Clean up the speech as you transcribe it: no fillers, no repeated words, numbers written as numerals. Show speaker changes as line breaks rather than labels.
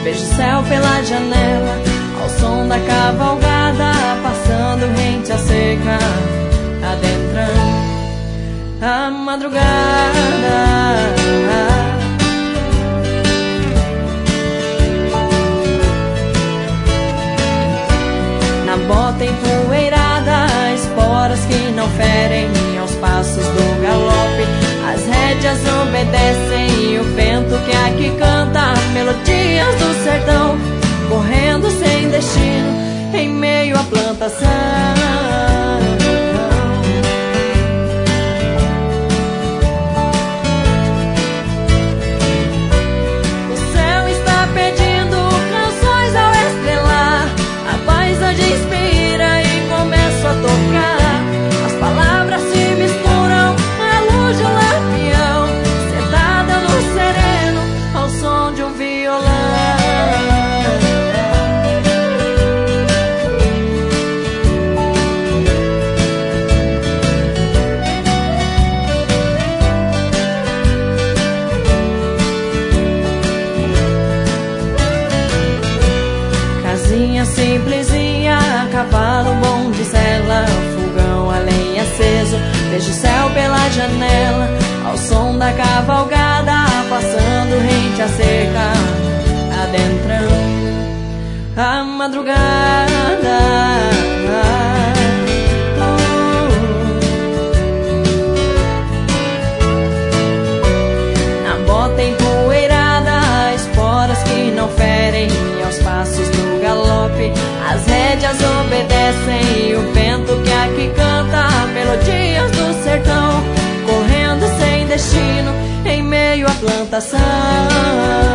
vejo o céu pela janela, ao som da cavalgada, passando rente à seca, adentrando a madrugada. Na bota empoeirada, esporas que não ferem aos passos do galope. As rédeas obedecem e o vento que aqui canta melodias do sertão, correndo sem destino em meio à plantação. O céu está pedindo canções ao estrelar, a paisagem inspira e começo a tocar. As palavras se misturam à luz de um lampião, sentada no sereno ao som de um violão. Casinha simplesinha, cavalo bom de sela, fogão a lenha aceso, vejo o céu pela janela, ao som da cavalgada, passando rente à seca, adentrando a madrugada. Na bota empoeirada, esporas que não ferem aos passos do galope. As rédeas obedecem e o vento que aqui canta melodias do sertão, correndo sem destino em meio à plantação.